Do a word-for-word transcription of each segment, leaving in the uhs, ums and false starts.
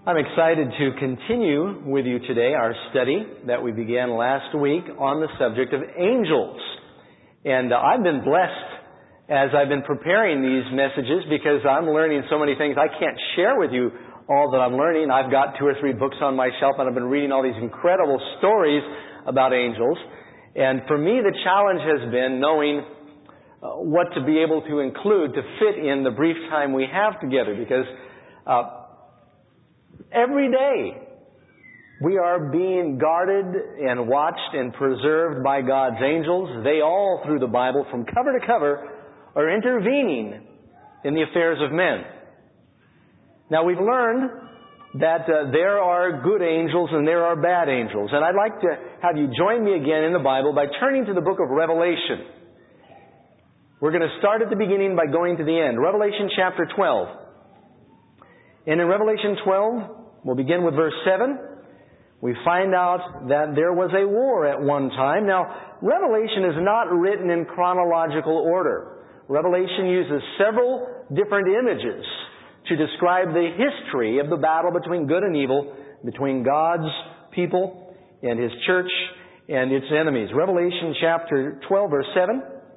I'm excited to continue with you today our study that we began last week on the subject of angels. And uh, I've been blessed as I've been preparing these messages because I'm learning so many things. I can't share with you all that I'm learning. I've got two or three books on my shelf and I've been reading all these incredible stories about angels. And for me, the challenge has been knowing uh, what to be able to include to fit in the brief time we have together because uh, every day we are being guarded and watched and preserved by God's angels. They all, through the Bible, from cover to cover, are intervening in the affairs of men. Now, we've learned that uh, there are good angels and there are bad angels. And I'd like to have you join me again in the Bible by turning to the book of Revelation. We're going to start at the beginning by going to the end. Revelation chapter twelve. And in Revelation twelve, we'll begin with verse seven. We find out that there was a war at one time. Now, Revelation is not written in chronological order. Revelation uses several different images to describe the history of the battle between good and evil, between God's people and His church and its enemies. Revelation chapter twelve, verse seven.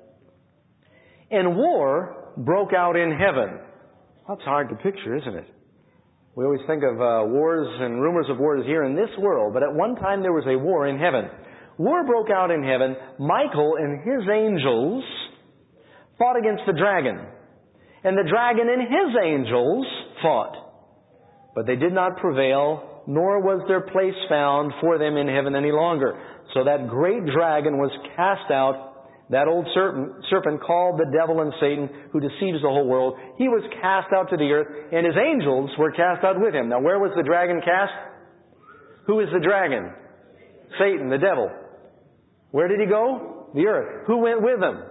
And war broke out in heaven. That's hard to picture, isn't it? We always think of uh, wars and rumors of wars here in this world, but at one time there was a war in heaven. War broke out in heaven. Michael and his angels fought against the dragon. And the dragon and his angels fought. But they did not prevail, nor was their place found for them in heaven any longer. So that great dragon was cast out, that old serpent, serpent called the devil and Satan, who deceives the whole world. He was cast out to the earth, and his angels were cast out with him. Now, where was the dragon cast? Who is the dragon? Satan, the devil. Where did he go? The earth. Who went with him?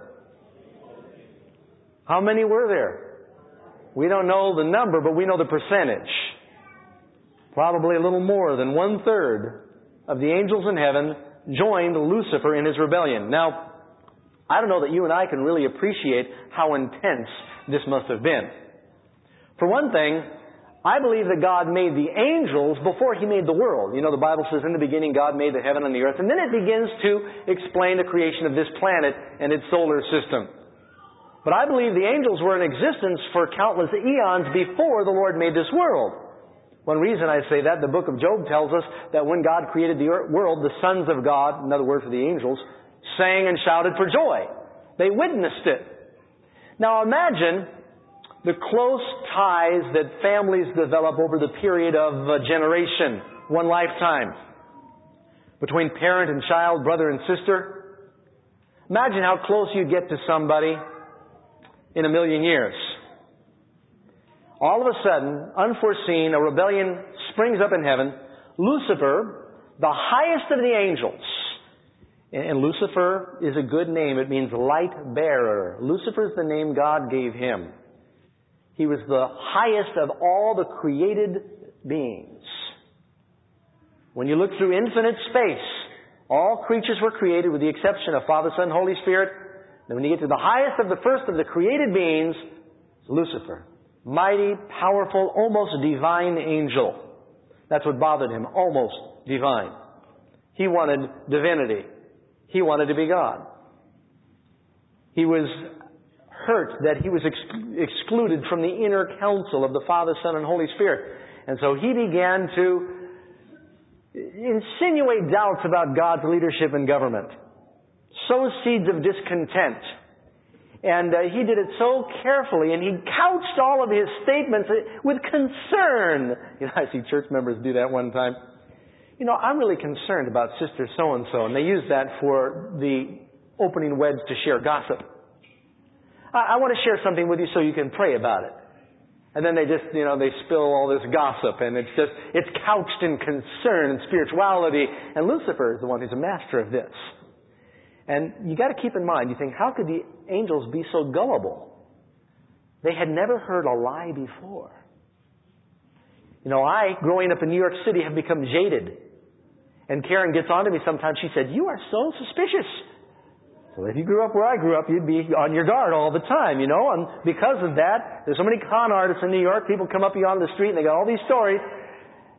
How many were there? We don't know the number, but we know the percentage. Probably a little more than one-third of the angels in heaven joined Lucifer in his rebellion. Now, I don't know that you and I can really appreciate how intense this must have been. For one thing, I believe that God made the angels before He made the world. You know, the Bible says, in the beginning God made the heaven and the earth. And then it begins to explain the creation of this planet and its solar system. But I believe the angels were in existence for countless eons before the Lord made this world. One reason I say that, the book of Job tells us that when God created the world, the sons of God, another word for the angels, sang and shouted for joy. They witnessed it. Now imagine the close ties that families develop over the period of a generation, one lifetime, between parent and child, brother and sister. Imagine how close you get to somebody in a million years. All of a sudden, unforeseen, a rebellion springs up in heaven. Lucifer, the highest of the angels, and Lucifer is a good name. It means light bearer. Lucifer is the name God gave him. He was the highest of all the created beings. When you look through infinite space, all creatures were created with the exception of Father, Son, Holy Spirit. Then when you get to the highest of the first of the created beings, Lucifer. Mighty, powerful, almost divine angel. That's what bothered him. Almost divine. He wanted divinity. He wanted to be God. He was hurt that he was ex- excluded from the inner council of the Father, Son, and Holy Spirit. And so he began to insinuate doubts about God's leadership and government. Sow seeds of discontent. And uh, he did it so carefully, and he couched all of his statements with concern. You know, I see church members do that one time. You know, I'm really concerned about Sister so-and-so, and they use that for the opening wedge to share gossip. I, I want to share something with you so you can pray about it. And then they just, you know, they spill all this gossip, and it's just, it's couched in concern and spirituality, and Lucifer is the one who's a master of this. And you got to keep in mind, you think, how could the angels be so gullible? They had never heard a lie before. You know, I, growing up in New York City, have become jaded. And Karen gets on to me sometimes. She said, you are so suspicious. Well, if you grew up where I grew up, you'd be on your guard all the time, you know. And because of that, there's so many con artists in New York. People come up to you on the street and they got all these stories.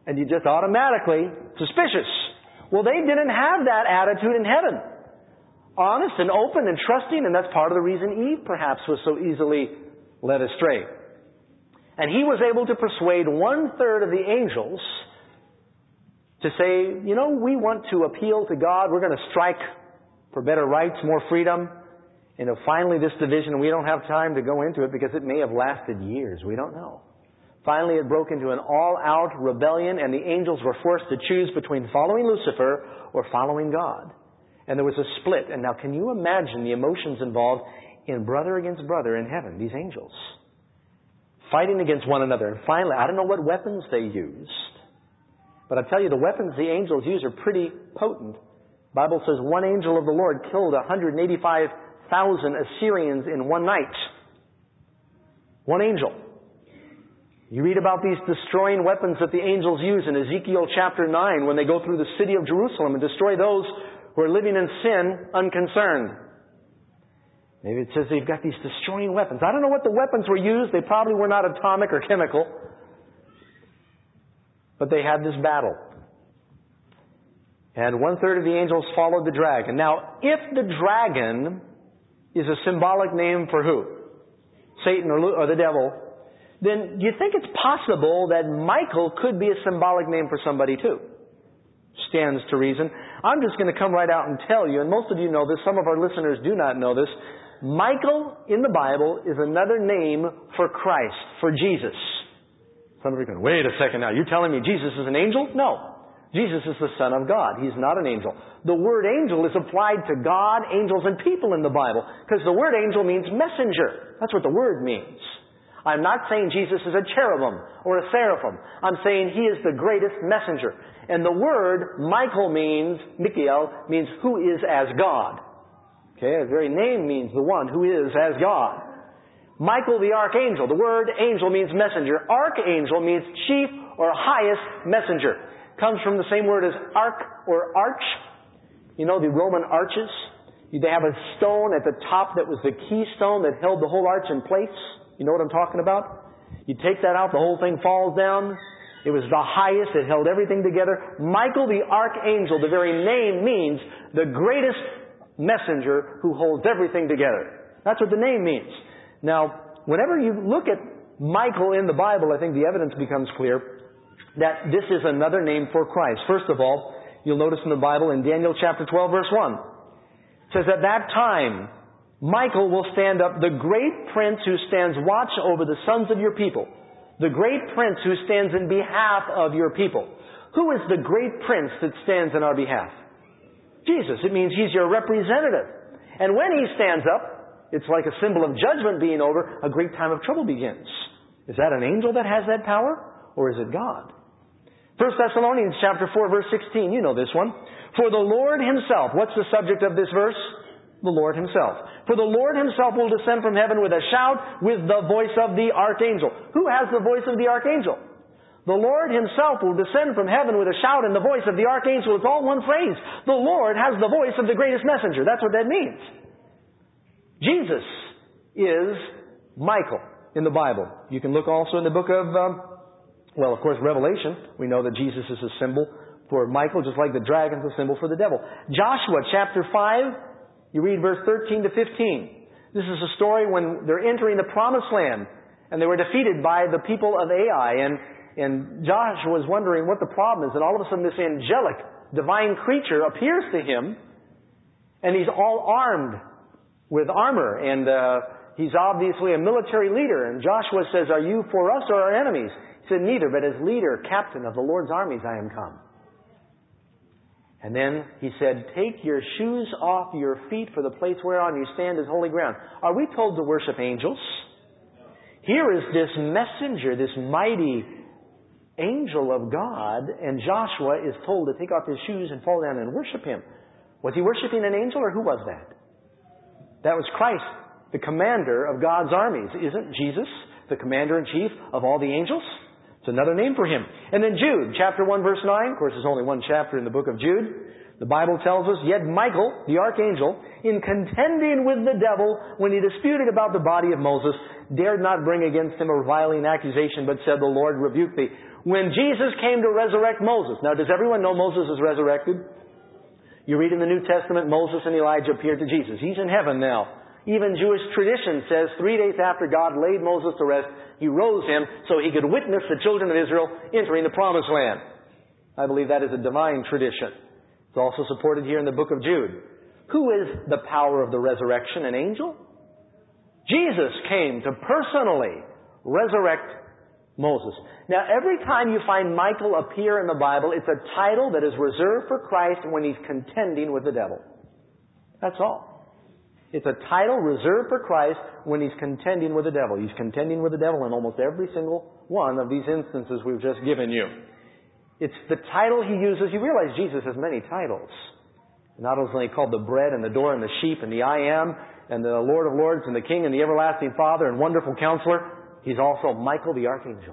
And you just automatically suspicious. Well, they didn't have that attitude in heaven. Honest and open and trusting, and that's part of the reason Eve perhaps was so easily led astray. And he was able to persuade one-third of the angels to say, you know, we want to appeal to God. We're going to strike for better rights, more freedom. You know, finally this division, we don't have time to go into it because it may have lasted years. We don't know. Finally it broke into an all-out rebellion, and the angels were forced to choose between following Lucifer or following God. And there was a split. And now can you imagine the emotions involved in brother against brother in heaven, these angels, fighting against one another. And finally, I don't know what weapons they used, but I tell you, the weapons the angels use are pretty potent. The Bible says one angel of the Lord killed one hundred eighty-five thousand Assyrians in one night. One angel. You read about these destroying weapons that the angels use in Ezekiel chapter nine when they go through the city of Jerusalem and destroy those who are living in sin unconcerned. Maybe it says they've got these destroying weapons. I don't know what the weapons were used. They probably were not atomic or chemical. But they had this battle. And one-third of the angels followed the dragon. Now, if the dragon is a symbolic name for who? Satan or, or the devil. Then do you think it's possible that Michael could be a symbolic name for somebody too? Stands to reason. I'm just going to come right out and tell you, and most of you know this, some of our listeners do not know this. Michael in the Bible is another name for Christ, for Jesus. Some of you are going, wait a second now, you're telling me Jesus is an angel? No. Jesus is the Son of God. He's not an angel. The word angel is applied to God, angels, and people in the Bible, because the word angel means messenger. That's what the word means. I'm not saying Jesus is a cherubim or a seraphim. I'm saying He is the greatest messenger. And the word Michael means, Michael, means who is as God. Okay, the very name means the one who is as God. Michael the archangel. The word angel means messenger. Archangel means chief or highest messenger. Comes from the same word as arch or arch. You know, the Roman arches. They have a stone at the top that was the keystone that held the whole arch in place. You know what I'm talking about? You take that out, the whole thing falls down. It was the highest. It held everything together. Michael the archangel, the very name means the greatest messenger who holds everything together. That's what the name means. Now, whenever you look at Michael in the Bible, I think the evidence becomes clear that this is another name for Christ. First of all, you'll notice in the Bible in Daniel chapter twelve verse one, it says, at that time, Michael will stand up, the great prince who stands watch over the sons of your people. The great prince who stands in behalf of your people. Who is the great prince that stands in our behalf? Jesus. It means He's your representative. And when He stands up, it's like a symbol of judgment being over, a great time of trouble begins. Is that an angel that has that power? Or is it God? First Thessalonians chapter four verse sixteen, you know this one. For the Lord Himself, what's the subject of this verse? The Lord Himself. For the Lord Himself will descend from heaven with a shout, with the voice of the archangel. Who has the voice of the archangel? The Lord Himself will descend from heaven with a shout and the voice of the archangel. It's all one phrase. The Lord has the voice of the greatest messenger. That's what that means. Jesus is Michael in the Bible. You can look also in the book of, um, well, of course, Revelation. We know that Jesus is a symbol for Michael, just like the dragon's a symbol for the devil. Joshua chapter five, you read verse thirteen to fifteen. This is a story when they're entering the promised land and they were defeated by the people of Ai, and And Joshua was wondering what the problem is. And all of a sudden this angelic, divine creature appears to him. And he's all armed with armor. And uh, he's obviously a military leader. And Joshua says, are you for us or our enemies? He said, neither, but as leader, captain of the Lord's armies I am come. And then he said, take your shoes off your feet, for the place whereon you stand is holy ground. Are we told to worship angels? Here is this messenger, this mighty angel of God, and Joshua is told to take off his shoes and fall down and worship him. Was he worshiping an angel, or who was that? That was Christ, the commander of God's armies. Isn't Jesus the commander-in-chief of all the angels? It's another name for him. And then Jude, chapter one, verse nine. Of course, there's only one chapter in the book of Jude. The Bible tells us, yet Michael, the archangel, in contending with the devil when he disputed about the body of Moses, dared not bring against him a reviling accusation, but said, the Lord rebuke thee. When Jesus came to resurrect Moses. Now, does everyone know Moses is resurrected? You read in the New Testament, Moses and Elijah appeared to Jesus. He's in heaven now. Even Jewish tradition says three days after God laid Moses to rest, He rose him so He could witness the children of Israel entering the Promised Land. I believe that is a divine tradition. It's also supported here in the book of Jude. Who is the power of the resurrection? An angel? Jesus came to personally resurrect Moses. Now, every time you find Michael appear in the Bible, it's a title that is reserved for Christ when He's contending with the devil. That's all. It's a title reserved for Christ when He's contending with the devil. He's contending with the devil in almost every single one of these instances we've just given you. It's the title He uses. You realize Jesus has many titles. Not only called the bread and the door and the sheep and the I am and the Lord of Lords and the King and the everlasting Father and wonderful Counselor. He's also Michael the Archangel.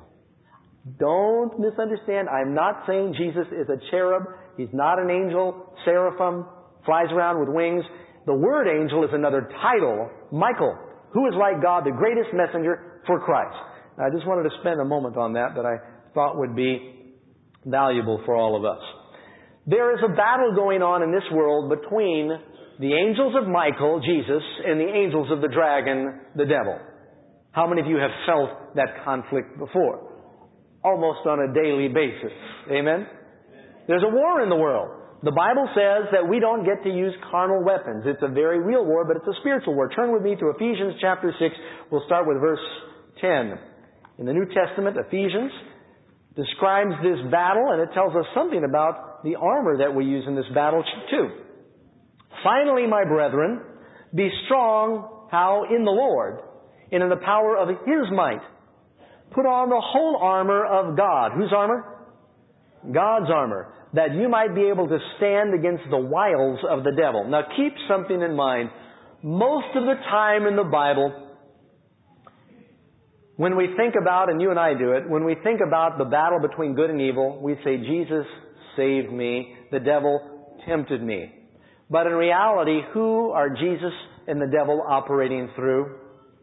Don't misunderstand. I'm not saying Jesus is a cherub. He's not an angel, seraphim, flies around with wings. The word angel is another title. Michael, who is like God, the greatest messenger for Christ. I just wanted to spend a moment on that that I thought would be valuable for all of us. There is a battle going on in this world between the angels of Michael, Jesus, and the angels of the dragon, the devil. How many of you have felt that conflict before? Almost on a daily basis. Amen? There's a war in the world. The Bible says that we don't get to use carnal weapons. It's a very real war, but it's a spiritual war. Turn with me to Ephesians chapter six. We'll start with verse ten. In the New Testament, Ephesians describes this battle, and it tells us something about the armor that we use in this battle too. Finally, my brethren, be strong, how? In the Lord, and in the power of His might. Put on the whole armor of God. Whose armor? God's armor. That you might be able to stand against the wiles of the devil. Now keep something in mind. Most of the time in the Bible, when we think about, and you and I do it, when we think about the battle between good and evil, we say, Jesus saved me, the devil tempted me. But in reality, who are Jesus and the devil operating through?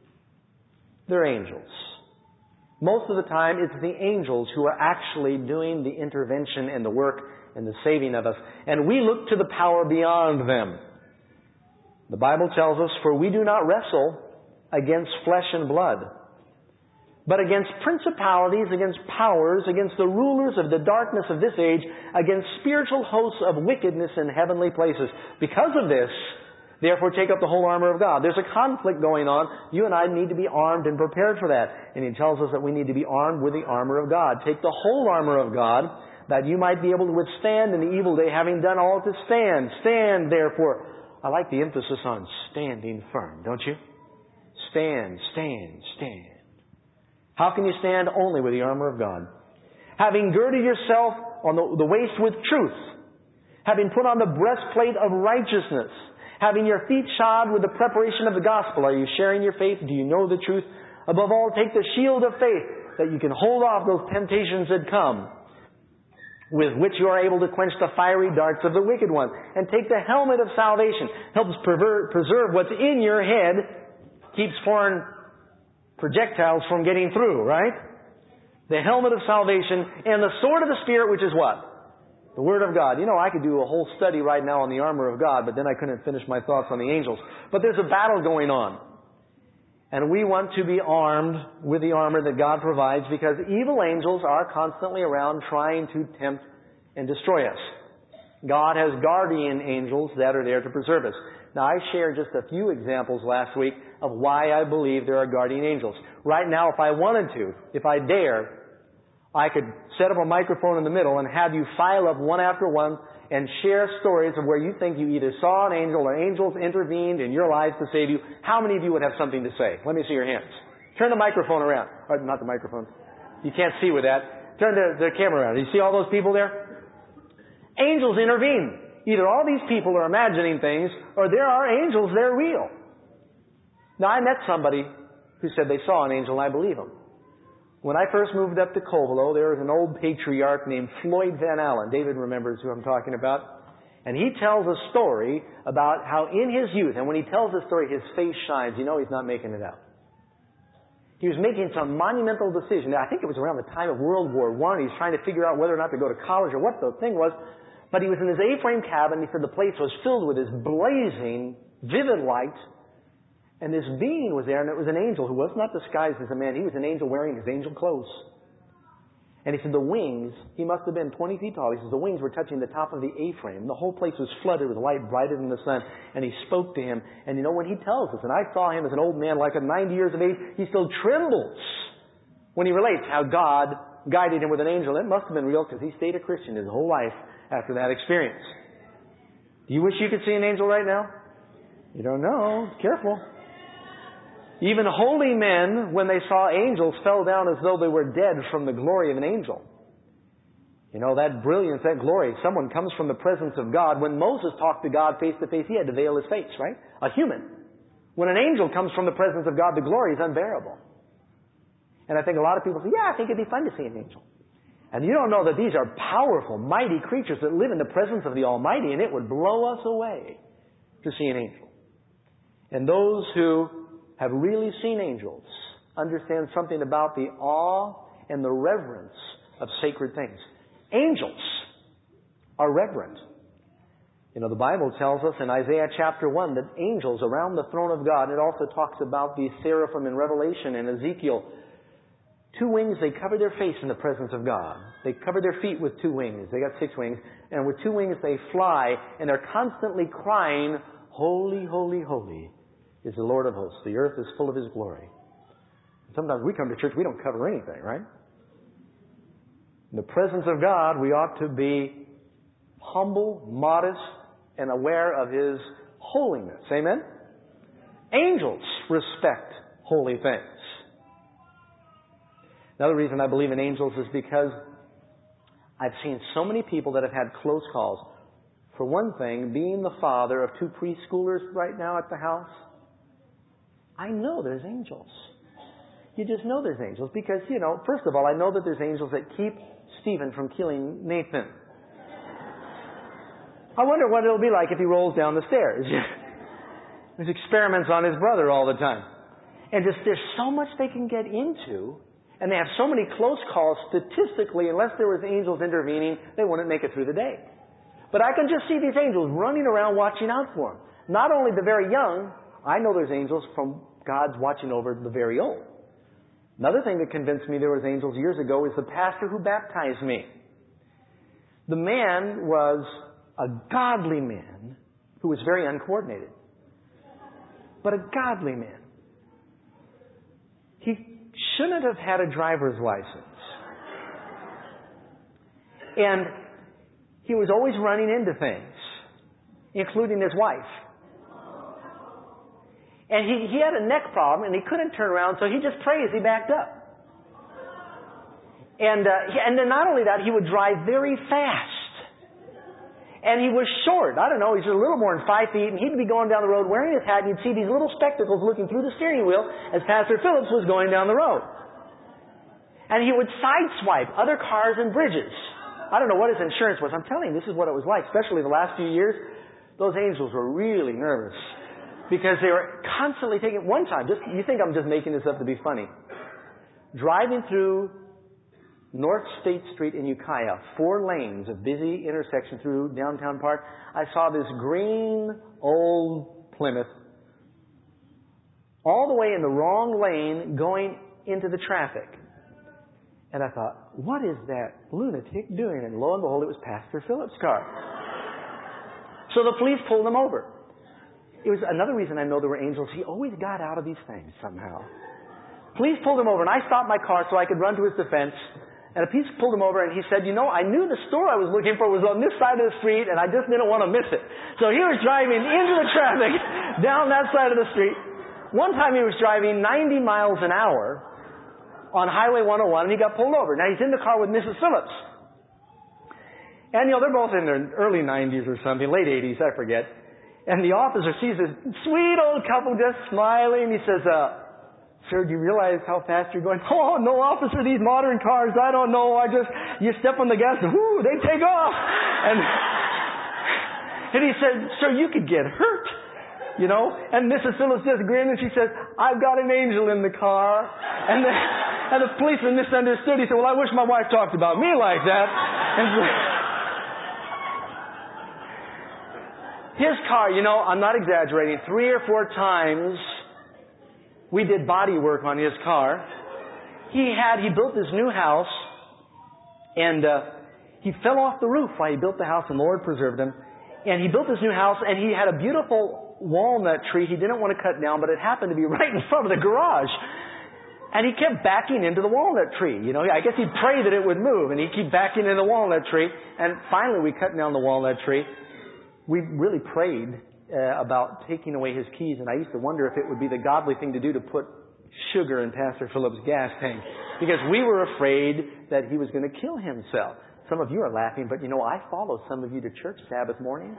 They're angels. Most of the time, it's the angels who are actually doing the intervention and the work and the saving of us. And we look to the power beyond them. The Bible tells us, for we do not wrestle against flesh and blood, but against principalities, against powers, against the rulers of the darkness of this age, against spiritual hosts of wickedness in heavenly places. Because of this, therefore take up the whole armor of God. There's a conflict going on. You and I need to be armed and prepared for that. And He tells us that we need to be armed with the armor of God. Take the whole armor of God, that you might be able to withstand in the evil day, having done all to stand. Stand, therefore. I like the emphasis on standing firm, don't you? Stand, stand, stand. How can you stand? Only with the armor of God. Having girded yourself on the, the waist with truth. Having put on the breastplate of righteousness. Having your feet shod with the preparation of the gospel. Are you sharing your faith? Do you know the truth? Above all, take the shield of faith, that you can hold off those temptations that come, with which you are able to quench the fiery darts of the wicked one. And take the helmet of salvation. Helps pervert, preserve what's in your head. Keeps foreign projectiles from getting through, right? The helmet of salvation and the sword of the Spirit, which is what? The Word of God. You know, I could do a whole study right now on the armor of God, but then I couldn't finish my thoughts on the angels. But there's a battle going on. And we want to be armed with the armor that God provides, because evil angels are constantly around trying to tempt and destroy us. God has guardian angels that are there to preserve us. Now, I shared just a few examples last week of why I believe there are guardian angels. Right now, if I wanted to, if I dare, I could set up a microphone in the middle and have you file up one after one and share stories of where you think you either saw an angel or angels intervened in your lives to save you. How many of you would have something to say? Let me see your hands. Turn the microphone around. Or, not the microphone. You can't see with that. Turn the, the camera around. You see all those people there? Angels intervene. Either all these people are imagining things, or there are angels, they're real. Now, I met somebody who said they saw an angel, and I believe them. When I first moved up to Covelo, there was an old patriarch named Floyd Van Allen. David remembers who I'm talking about. And he tells a story about how in his youth, and when he tells the story, his face shines. You know he's not making it up. He was making some monumental decision. I think it was around the time of World War One. He was trying to figure out whether or not to go to college or what the thing was. But he was in his A-frame cabin. He said the place was filled with this blazing, vivid light. And this being was there, and it was an angel who was not disguised as a man. He was an angel wearing his angel clothes. And he said the wings, he must have been twenty feet tall. He says the wings were touching the top of the A-frame. The whole place was flooded with light brighter than the sun. And he spoke to him. And you know, when he tells us, and I saw him as an old man like at ninety years of age, he still trembles when he relates how God guided him with an angel. It must have been real because he stayed a Christian his whole life after that experience. Do you wish you could see an angel right now? You don't know. Careful. Even holy men, when they saw angels, fell down as though they were dead from the glory of an angel. You know, that brilliance, that glory, someone comes from the presence of God. When Moses talked to God face to face, he had to veil his face, right? A human. When an angel comes from the presence of God, the glory is unbearable. And I think a lot of people say, yeah, I think it'd be fun to see an angel. And you don't know that these are powerful, mighty creatures that live in the presence of the Almighty, and it would blow us away to see an angel. And those who have really seen angels understand something about the awe and the reverence of sacred things. Angels are reverent. You know, the Bible tells us in Isaiah chapter one that angels around the throne of God, and it also talks about the seraphim in Revelation and Ezekiel. Two wings, they cover their face in the presence of God. They cover their feet with two wings. They got six wings. And with two wings they fly, and they're constantly crying, "Holy, holy, holy is the Lord of hosts. The earth is full of His glory." Sometimes we come to church, we don't cover anything, right? In the presence of God, we ought to be humble, modest, and aware of His holiness. Amen? Angels respect holy things. Another reason I believe in angels is because I've seen so many people that have had close calls. For one thing, being the father of two preschoolers right now at the house, I know there's angels. You just know there's angels because, you know, first of all, I know that there's angels that keep Stephen from killing Nathan. I wonder what it'll be like if he rolls down the stairs. There's experiments on his brother all the time. And just there's so much they can get into, and they have so many close calls. Statistically, unless there was angels intervening, they wouldn't make it through the day. But I can just see these angels running around watching out for them. Not only the very young, I know there's angels from God's watching over the very old. Another thing that convinced me there was angels years ago is the pastor who baptized me. The man was a godly man who was very uncoordinated. But a godly man. He shouldn't have had a driver's license. And he was always running into things, including his wife. And he, he had a neck problem, and he couldn't turn around, so he just prayed as he backed up. And, uh, he, and then not only that, he would drive very fast. And he was short. I don't know, he's a little more than five feet, and he'd be going down the road wearing his hat, and you'd see these little spectacles looking through the steering wheel as Pastor Phillips was going down the road. And he would sideswipe other cars and bridges. I don't know what his insurance was. I'm telling you, this is what it was like, especially the last few years. Those angels were really nervous. Because they were constantly taking, one time, just you think I'm just making this up to be funny. Driving through North State Street in Ukiah, four lanes, a busy intersection through downtown park, I saw this green old Plymouth all the way in the wrong lane going into the traffic. And I thought, what is that lunatic doing? And lo and behold, it was Pastor Phillips' car. So the police pulled him over. It was another reason I know there were angels. He always got out of these things somehow. Police pulled him over, and I stopped my car so I could run to his defense. And a police pulled him over, and he said, you know, I knew the store I was looking for was on this side of the street, and I just didn't want to miss it. So he was driving into the traffic down that side of the street. One time he was driving ninety miles an hour on Highway one oh one, and he got pulled over. Now, he's in the car with Missus Phillips. And, you know, they're both in their early nineties or something, late eighties, I forget. And the officer sees this sweet old couple just smiling. He says, uh, sir, do you realize how fast you're going? Oh, no, officer, these modern cars, I don't know. I just, you step on the gas and whoo, they take off. And And he said, sir, you could get hurt. You know? And Missus Phillips just grinned and she says, I've got an angel in the car. And the, and the policeman misunderstood. He said, well, I wish my wife talked about me like that. And so, his car, you know, I'm not exaggerating, three or four times we did body work on his car. He had, he built this new house and uh, he fell off the roof while he built the house and the Lord preserved him. And he built this new house and he had a beautiful walnut tree he didn't want to cut down, but it happened to be right in front of the garage. And he kept backing into the walnut tree. You know, I guess he'd pray that it would move, and he'd keep backing into the walnut tree. And finally we cut down the walnut tree. We really prayed uh, about taking away his keys, and I used to wonder if it would be the godly thing to do to put sugar in Pastor Phillips' gas tank, because we were afraid that he was going to kill himself. Some of you are laughing, but you know, I follow some of you to church Sabbath morning.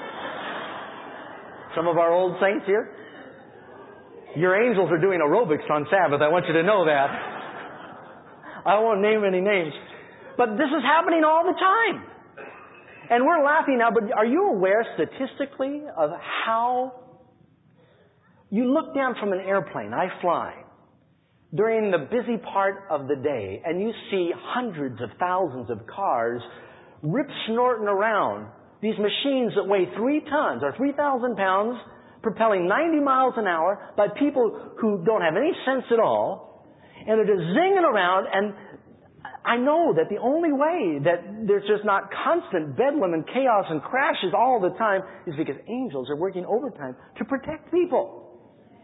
Some of our old saints here. Your angels are doing aerobics on Sabbath. I want you to know that. I won't name any names. But this is happening all the time. And we're laughing now, but are you aware statistically of how you look down from an airplane, I fly, during the busy part of the day, and you see hundreds of thousands of cars rip-snorting around. These machines that weigh three tons or three thousand pounds, propelling ninety miles an hour by people who don't have any sense at all, and they're just zinging around. And I know that the only way that there's just not constant bedlam and chaos and crashes all the time is because angels are working overtime to protect people.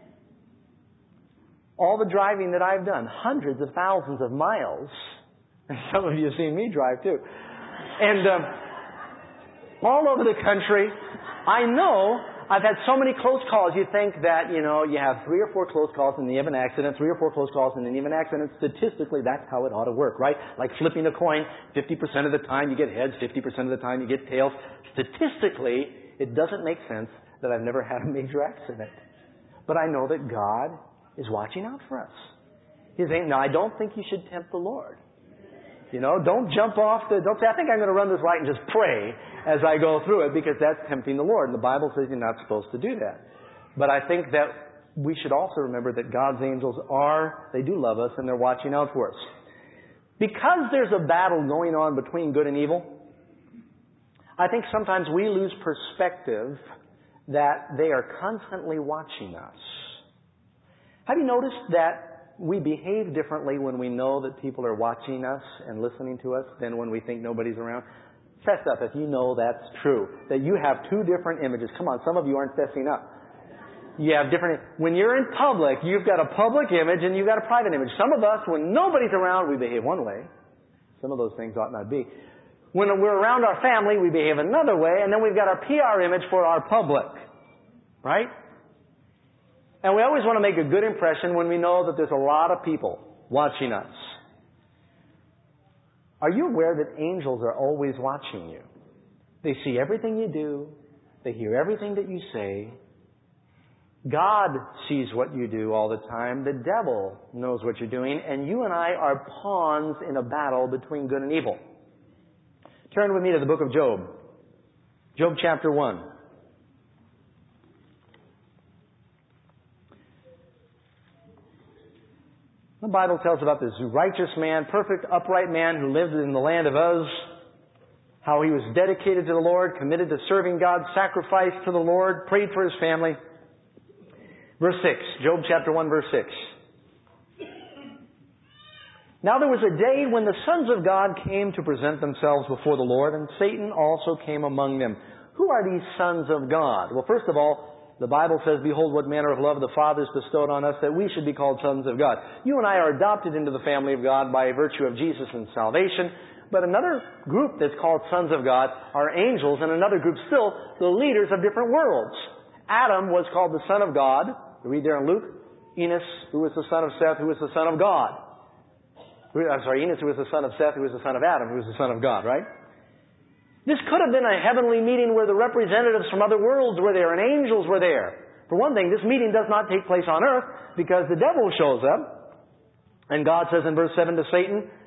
All the driving that I've done, hundreds of thousands of miles, and some of you have seen me drive too, and um, all over the country, I know I've had so many close calls. You think that, you know, you have three or four close calls and then you have an accident, three or four close calls and then you have an accident. Statistically, that's how it ought to work, right? Like flipping a coin, fifty percent of the time you get heads, fifty percent of the time you get tails. Statistically, it doesn't make sense that I've never had a major accident. But I know that God is watching out for us. His ain't, now, I don't think you should tempt the Lord. You know, don't jump off the, don't say, I think I'm going to run this light and just pray as I go through it, because that's tempting the Lord. And the Bible says you're not supposed to do that. But I think that we should also remember that God's angels are, they do love us and they're watching out for us. Because there's a battle going on between good and evil, I think sometimes we lose perspective that they are constantly watching us. Have you noticed that we behave differently when we know that people are watching us and listening to us than when we think nobody's around? Fess up if you know that's true. That you have two different images. Come on, some of you aren't fessing up. You have different... When you're in public, you've got a public image and you've got a private image. Some of us, when nobody's around, we behave one way. Some of those things ought not be. When we're around our family, we behave another way. And then we've got our P R image for our public. Right? And we always want to make a good impression when we know that there's a lot of people watching us. Are you aware that angels are always watching you? They see everything you do. They hear everything that you say. God sees what you do all the time. The devil knows what you're doing. And you and I are pawns in a battle between good and evil. Turn with me to the book of Job. Job chapter one. The Bible tells about this righteous man, perfect, upright man who lived in the land of Uz. How he was dedicated to the Lord, committed to serving God, sacrificed to the Lord, prayed for his family. Verse six, Job chapter one, verse six. Now there was a day when the sons of God came to present themselves before the Lord, and Satan also came among them. Who are these sons of God? Well, first of all, the Bible says, behold, what manner of love the Father has bestowed on us, that we should be called sons of God. You and I are adopted into the family of God by virtue of Jesus and salvation. But another group that's called sons of God are angels, and another group still, the leaders of different worlds. Adam was called the son of God. You read there in Luke. Enos, who was the son of Seth, who was the son of God. I'm sorry, Enos, who was the son of Seth, who was the son of Adam, who was the son of God, right? This could have been a heavenly meeting where the representatives from other worlds were there and angels were there. For one thing, this meeting does not take place on earth because the devil shows up. And God says in verse seven to Satan,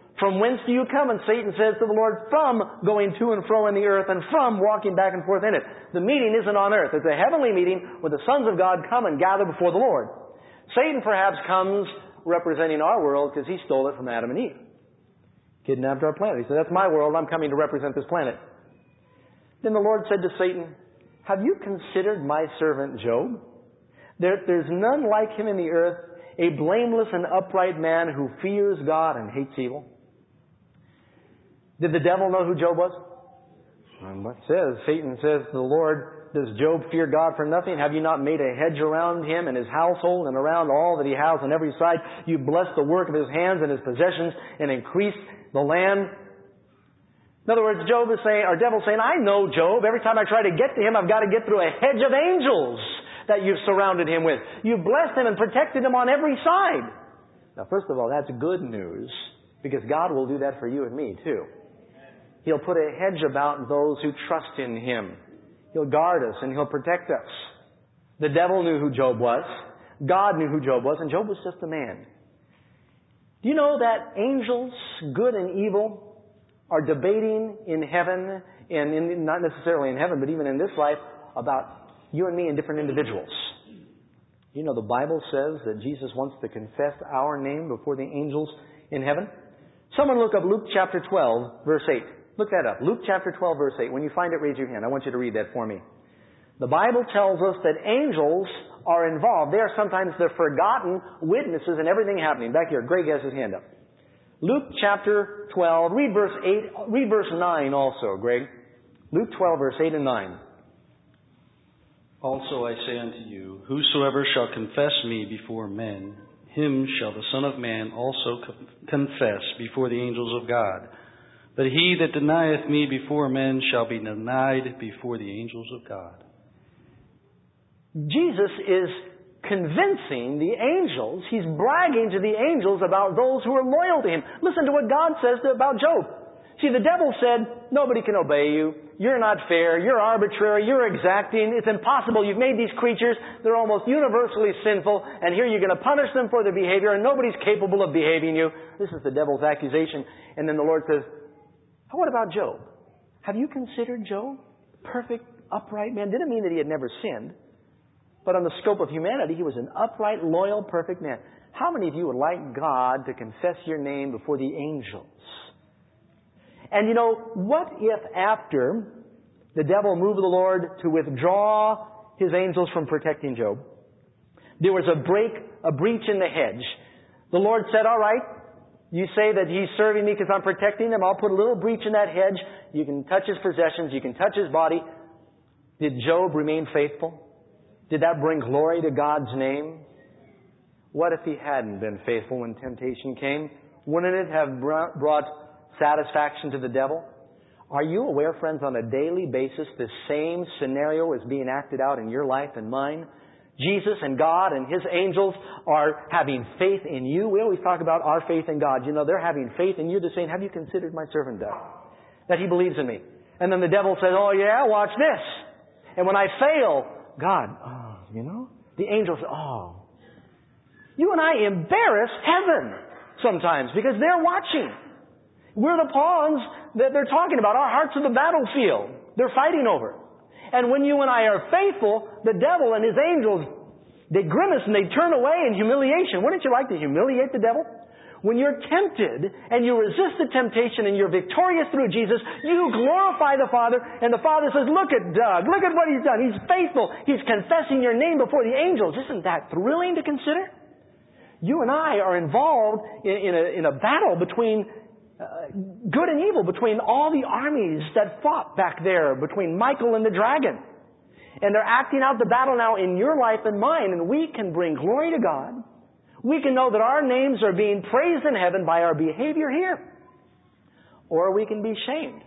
From whence do you come? And Satan says to the Lord, from going to and fro in the earth and from walking back and forth in it. The meeting isn't on earth. It's a heavenly meeting where the sons of God come and gather before the Lord. Satan perhaps comes representing our world because he stole it from Adam and Eve. Kidnapped our planet. He said, that's my world. I'm coming to represent this planet. Then the Lord said to Satan, have you considered my servant Job? There, there's none like him in the earth, a blameless and upright man who fears God and hates evil. Did the devil know who Job was? And what says? Satan says to the Lord, does Job fear God for nothing? Have you not made a hedge around him and his household and around all that he has on every side? You blessed the work of his hands and his possessions and increased the land. In other words, Job is saying, or devil's saying, I know Job. Every time I try to get to him, I've got to get through a hedge of angels that you've surrounded him with. You've blessed him and protected him on every side. Now, first of all, that's good news, because God will do that for you and me, too. He'll put a hedge about those who trust in him. He'll guard us and he'll protect us. The devil knew who Job was. God knew who Job was, and Job was just a man. Do you know that angels, good and evil, are debating in heaven, and in, not necessarily in heaven, but even in this life, about you and me and different individuals? You know, the Bible says that Jesus wants to confess our name before the angels in heaven. Someone look up Luke chapter twelve, verse eight. Look that up. Luke chapter twelve, verse eight. When you find it, raise your hand. I want you to read that for me. The Bible tells us that angels are involved. They are sometimes the forgotten witnesses in everything happening. Back here, Greg has his hand up. Luke chapter twelve, read verse eight, read verse nine also, Greg. Luke twelve, verse eight and nine. Also I say unto you, whosoever shall confess me before men, him shall the Son of Man also confess before the angels of God. But he that denieth me before men shall be denied before the angels of God. Jesus is convincing the angels. He's bragging to the angels about those who are loyal to him. Listen to what God says about Job. See, the devil said, nobody can obey you. You're not fair. You're arbitrary. You're exacting. It's impossible. You've made these creatures. They're almost universally sinful. And here you're going to punish them for their behavior. And nobody's capable of behaving you. This is the devil's accusation. And then the Lord says, what about Job? Have you considered Job? Perfect, upright man. Didn't mean that he had never sinned. But on the scope of humanity, he was an upright, loyal, perfect man. How many of you would like God to confess your name before the angels? And you know, what if after the devil moved the Lord to withdraw his angels from protecting Job, there was a break, a breach in the hedge? The Lord said, all right, you say that he's serving me because I'm protecting him. I'll put a little breach in that hedge. You can touch his possessions. You can touch his body. Did Job remain faithful? Did that bring glory to God's name? What if he hadn't been faithful when temptation came? Wouldn't it have brought satisfaction to the devil? Are you aware, friends, on a daily basis, the same scenario is being acted out in your life and mine? Jesus and God and his angels are having faith in you. We always talk about our faith in God. You know, they're having faith in you. They're saying, have you considered my servant Job? That he believes in me. And then the devil says, oh yeah, watch this. And when I fail, God, oh, you know, the angels, oh. You and I embarrass heaven sometimes because they're watching. We're the pawns that they're talking about. Our hearts are the battlefield they're fighting over. And when you and I are faithful, the devil and his angels, they grimace and they turn away in humiliation. Wouldn't you like to humiliate the devil? When you're tempted and you resist the temptation and you're victorious through Jesus, you glorify the Father, and the Father says, look at Doug, look at what he's done. He's faithful. He's confessing your name before the angels. Isn't that thrilling to consider? You and I are involved in, in, a, in a battle between Uh, good and evil, between all the armies that fought back there, between Michael and the dragon. And they're acting out the battle now in your life and mine, and we can bring glory to God. We can know that our names are being praised in heaven by our behavior here. Or we can be shamed.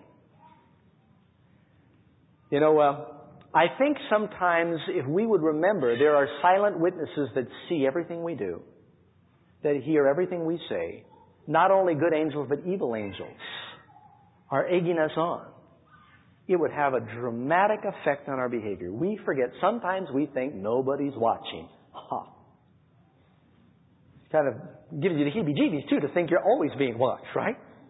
You know, uh, I think sometimes if we would remember there are silent witnesses that see everything we do, that hear everything we say. Not only good angels, but evil angels are egging us on. It would have a dramatic effect on our behavior. We forget. Sometimes we think nobody's watching. Ha. Kind of gives you the heebie-jeebies, too, to think you're always being watched, right?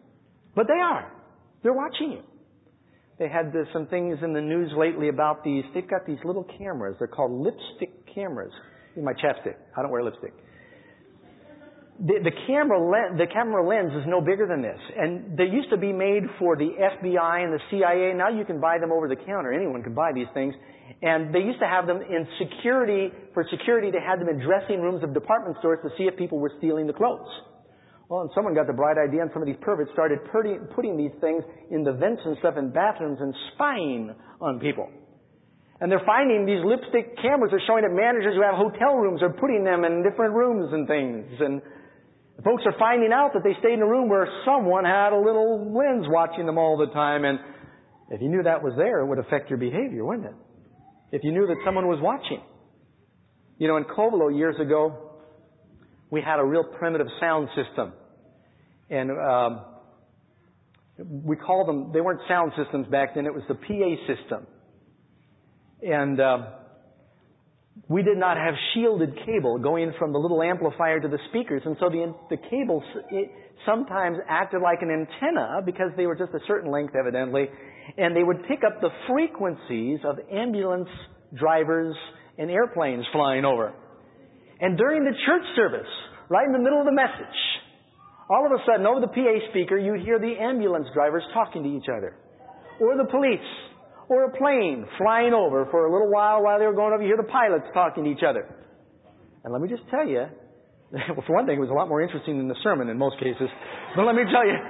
But they are. They're watching you. They had uh, some things in the news lately about these. They've got these little cameras. They're called lipstick cameras. In my chapstick. I don't wear lipstick. The, the camera lens, the camera lens is no bigger than this. And they used to be made for the F B I and the C I A. Now you can buy them over the counter. Anyone can buy these things. And they used to have them in security. For security, they had them in dressing rooms of department stores to see if people were stealing the clothes. Well, and someone got the bright idea, and some of these perverts started putting these things in the vents and stuff in bathrooms and spying on people. And they're finding these lipstick cameras are showing that managers who have hotel rooms are putting them in different rooms and things. And folks are finding out that they stayed in a room where someone had a little lens watching them all the time. And if you knew that was there, it would affect your behavior, wouldn't it? If you knew that someone was watching. You know, in Covelo years ago, we had a real primitive sound system. And um, we called them, they weren't sound systems back then, it was the P A system. And uh, we did not have shielded cable going from the little amplifier to the speakers. And so the, the cables it sometimes acted like an antenna because they were just a certain length, evidently. And they would pick up the frequencies of ambulance drivers and airplanes flying over. And during the church service, right in the middle of the message, all of a sudden, over the P A speaker, you'd hear the ambulance drivers talking to each other. Or the police. Or a plane flying over for a little while while they were going over. You hear the pilots talking to each other. And let me just tell you, well, for one thing, it was a lot more interesting than the sermon in most cases. But let me tell you,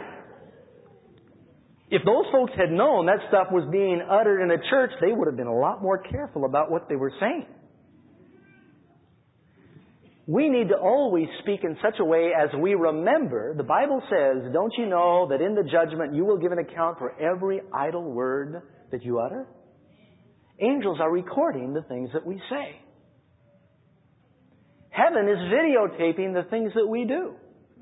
if those folks had known that stuff was being uttered in a church, they would have been a lot more careful about what they were saying. We need to always speak in such a way as we remember. The Bible says, don't you know that in the judgment you will give an account for every idle word that you utter? Angels are recording the things that we say. Heaven is videotaping the things that we do.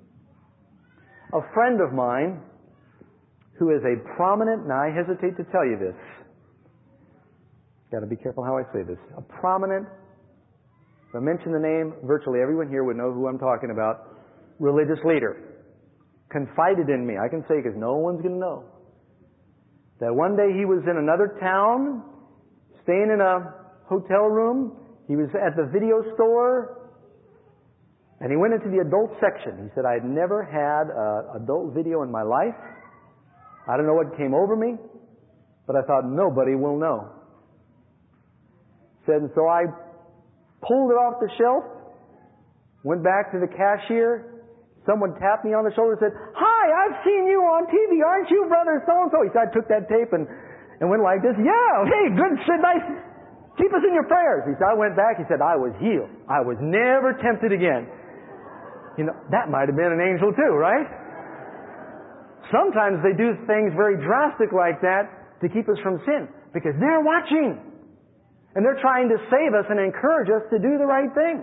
A friend of mine who is a prominent, now I hesitate to tell you this. Got to be careful how I say this. A prominent, if I mention the name, virtually everyone here would know who I'm talking about, religious leader, confided in me. I can say because no one's going to know. That one day he was in another town, staying in a hotel room. He was at the video store, and he went into the adult section. He said, I had never had an adult video in my life. I don't know what came over me, but I thought nobody will know. Said, and so I pulled it off the shelf, went back to the cashier. Someone tapped me on the shoulder and said, hi, I've seen you on T V. Aren't you brother so-and-so? He said, I took that tape and, and went like this. Yeah, hey, good, said, nice. Keep us in your prayers. He said, I went back. He said, I was healed. I was never tempted again. You know, that might have been an angel too, right? Sometimes they do things very drastic like that to keep us from sin because they're watching. And they're trying to save us and encourage us to do the right thing.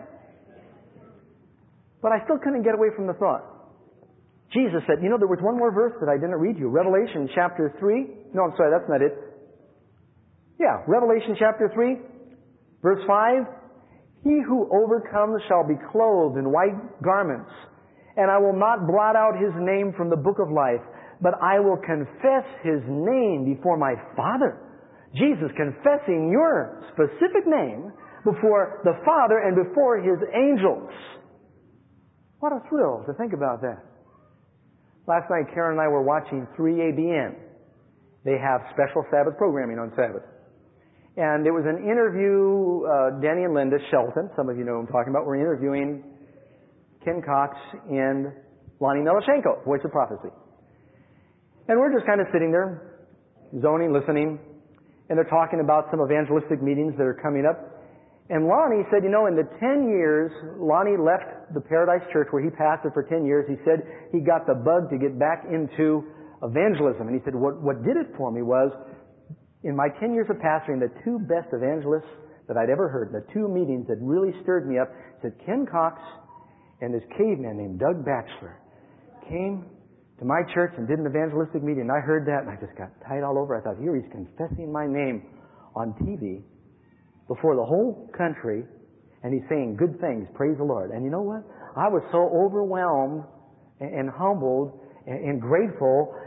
But I still couldn't get away from the thought. Jesus said, you know, there was one more verse that I didn't read you. Revelation chapter three. No, I'm sorry, that's not it. Yeah, Revelation chapter three, verse five. He who overcomes shall be clothed in white garments, and I will not blot out his name from the book of life, but I will confess his name before my Father. Jesus confessing your specific name before the Father and before his angels. What a thrill to think about that. Last night, Karen and I were watching three A B N. They have special Sabbath programming on Sabbath. And it was an interview, uh, Danny and Linda Shelton, some of you know who I'm talking about, were interviewing Ken Cox and Lonnie Melashenko, Voice of Prophecy. And we're just kind of sitting there, zoning, listening, and they're talking about some evangelistic meetings that are coming up. And Lonnie said, you know, in the ten years, Lonnie left the Paradise Church where he pastored for ten years. He said he got the bug to get back into evangelism. And he said, what, what did it for me was, in my ten years of pastoring, the two best evangelists that I'd ever heard, the two meetings that really stirred me up, said Ken Cox and this caveman named Doug Batchelor came to my church and did an evangelistic meeting. And I heard that and I just got tight all over. I thought, here he's confessing my name on T V. Before the whole country, and he's saying good things, praise the Lord. And you know what? I was so overwhelmed and, and humbled and, and grateful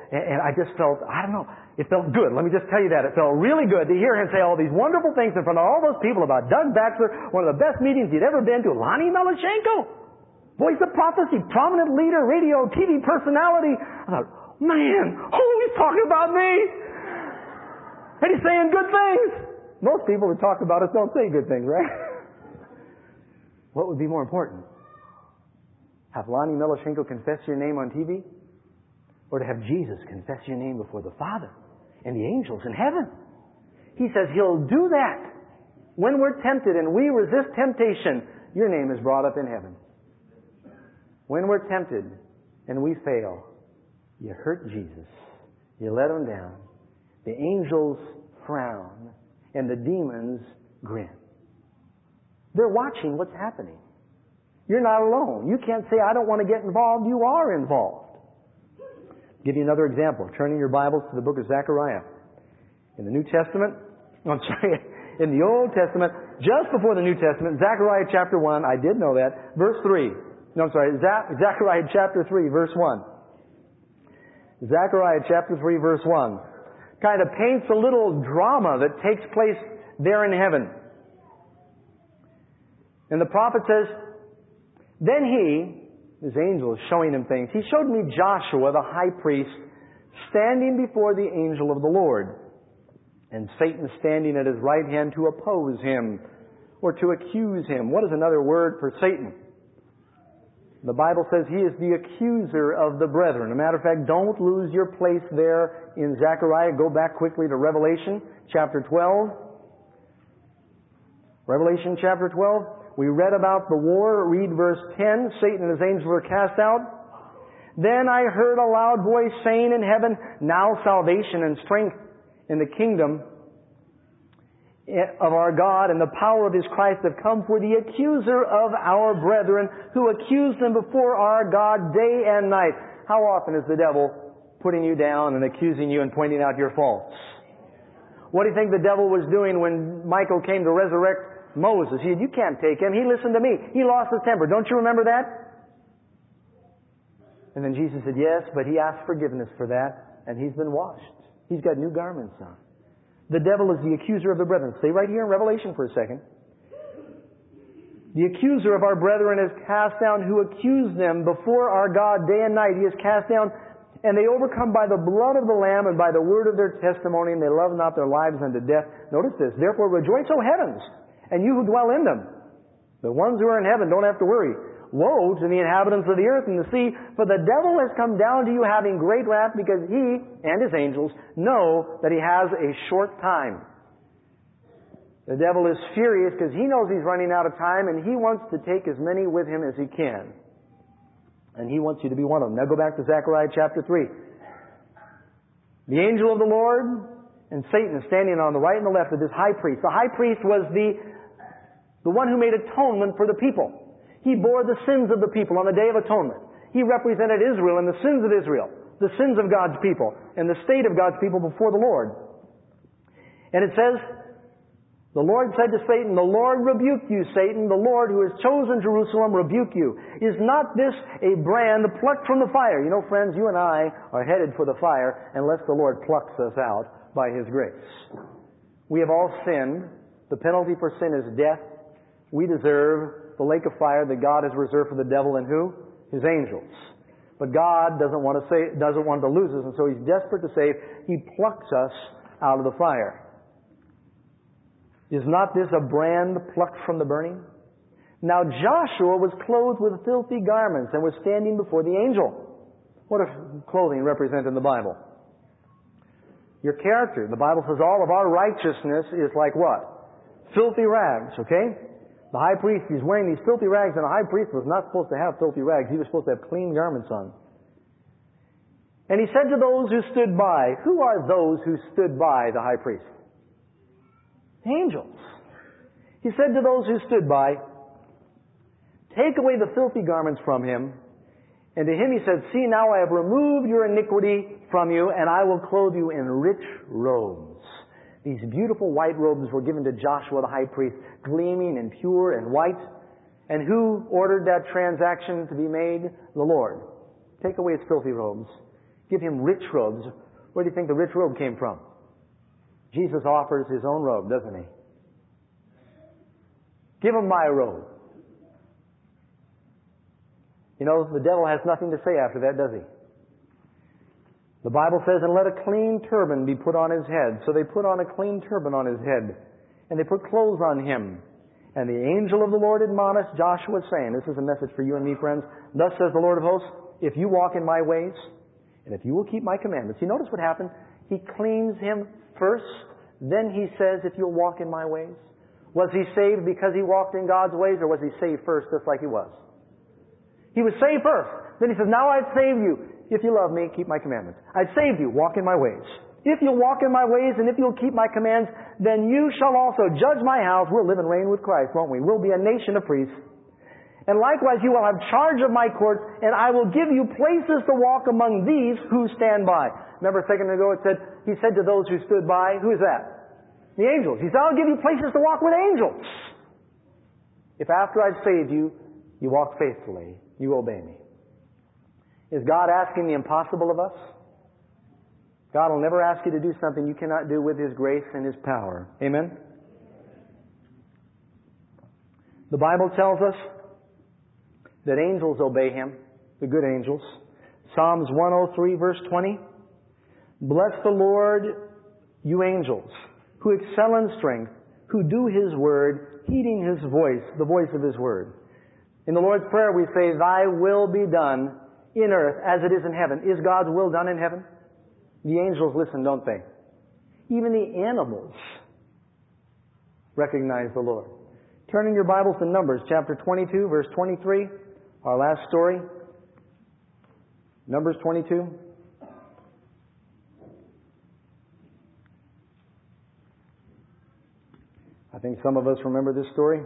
and, and I just felt, I don't know, it felt good. Let me just tell you that. It felt really good to hear him say all these wonderful things in front of all those people about Doug Baxter, one of the best meetings he'd ever been to, Lonnie Melashenko, voice of prophecy, prominent leader, radio, T V personality. I thought, man, oh, he's talking about me. And he's saying good things. Most people that talk about us don't say good things, right? What would be more important? Have Lonnie Melashenko confess your name on T V? Or to have Jesus confess your name before the Father and the angels in heaven? He says He'll do that. When we're tempted and we resist temptation, your name is brought up in heaven. When we're tempted and we fail, you hurt Jesus. You let Him down. The angels frown and the demons grin. They're watching what's happening. You're not alone. You can't say, I don't want to get involved. You are involved. I'll give you another example. Turning your Bibles to the book of Zechariah. In the New Testament, I'm sorry, in the Old Testament, just before the New Testament, Zechariah chapter one, I did know that, verse three. No, I'm sorry, Zechariah chapter three, verse one. Zechariah chapter three, verse one. Kind of paints a little drama that takes place there in heaven. And the prophet says, then he, his angel is showing him things. He showed me Joshua, the high priest, standing before the angel of the Lord, and Satan standing at his right hand to oppose him or to accuse him. What is another word for Satan? The Bible says he is the accuser of the brethren. As a matter of fact, don't lose your place there in Zechariah. Go back quickly to Revelation chapter twelve. Revelation chapter twelve. We read about the war. Read verse ten. Satan and his angels were cast out. Then I heard a loud voice saying in heaven, now salvation and strength in the kingdom of our God and the power of His Christ have come, for the accuser of our brethren who accused them before our God day and night. How often is the devil putting you down and accusing you and pointing out your faults? What do you think the devil was doing when Michael came to resurrect Moses? He said, you can't take him. He listened to me. He lost his temper. Don't you remember that? And then Jesus said, yes, but he asked forgiveness for that, and he's been washed. He's got new garments on. The devil is the accuser of the brethren. Stay right here in Revelation for a second. The accuser of our brethren is cast down, who accused them before our God day and night. He is cast down, and they overcome by the blood of the Lamb and by the word of their testimony, and they love not their lives unto death. Notice this. Therefore rejoice, O heavens, and you who dwell in them. The ones who are in heaven don't have to worry. Woe to the inhabitants of the earth and the sea, for the devil has come down to you having great wrath, because he and his angels know that he has a short time. The devil is furious because he knows he's running out of time, and he wants to take as many with him as he can. And he wants you to be one of them. Now go back to Zechariah chapter three. The angel of the Lord and Satan is standing on the right and the left of this high priest. The high priest was the, the one who made atonement for the people. He bore the sins of the people on the Day of Atonement. He represented Israel and the sins of Israel, the sins of God's people, and the state of God's people before the Lord. And it says, the Lord said to Satan, the Lord rebuke you, Satan. The Lord who has chosen Jerusalem rebuke you. Is not this a brand plucked from the fire? You know, friends, you and I are headed for the fire unless the Lord plucks us out by His grace. We have all sinned. The penalty for sin is death. We deserve the lake of fire that God has reserved for the devil and who? His angels. But God doesn't want to say, doesn't want to lose us, and so He's desperate to save. He plucks us out of the fire. Is not this a brand plucked from the burning? Now Joshua was clothed with filthy garments and was standing before the angel. What does clothing represent in the Bible? Your character. The Bible says all of our righteousness is like what? Filthy rags, okay? The high priest, he's wearing these filthy rags, and the high priest was not supposed to have filthy rags. He was supposed to have clean garments on. And he said to those who stood by, who are those who stood by the high priest? Angels. He said to those who stood by, take away the filthy garments from him. And to him he said, see, now I have removed your iniquity from you, and I will clothe you in rich robes. These beautiful white robes were given to Joshua the high priest, gleaming and pure and white. And who ordered that transaction to be made? The Lord. Take away his filthy robes. Give him rich robes. Where do you think the rich robe came from? Jesus offers his own robe, doesn't he? Give him my robe. You know, the devil has nothing to say after that, does he? The Bible says, and let a clean turban be put on his head. So they put on a clean turban on his head. And they put clothes on him. And the angel of the Lord admonished Joshua, saying, this is a message for you and me, friends. Thus says the Lord of hosts, if you walk in my ways, and if you will keep my commandments. You notice what happened? He cleans him first. Then he says, if you'll walk in my ways. Was he saved because he walked in God's ways, or was he saved first just like he was? He was saved first. Then he says, now I've saved you. If you love me, keep my commandments. I've saved you. Walk in my ways. If you'll walk in my ways and if you'll keep my commands, then you shall also judge my house. We'll live and reign with Christ, won't we? We'll be a nation of priests. And likewise, you will have charge of my courts, and I will give you places to walk among these who stand by. Remember a second ago it said, he said to those who stood by, who is that? The angels. He said, I'll give you places to walk with angels. If after I've saved you, you walk faithfully, you obey me. Is God asking the impossible of us? God will never ask you to do something you cannot do with His grace and His power. Amen? The Bible tells us that angels obey Him, the good angels. Psalms one oh three verse twenty. Bless the Lord, you angels, who excel in strength, who do His word, heeding His voice, the voice of His word. In the Lord's Prayer we say, Thy will be done in earth as it is in heaven. Is God's will done in heaven? The angels listen, don't they? Even the animals recognize the Lord. Turn in your Bibles to Numbers chapter twenty-two, verse twenty-three. Our last story. Numbers twenty-two. I think some of us remember this story.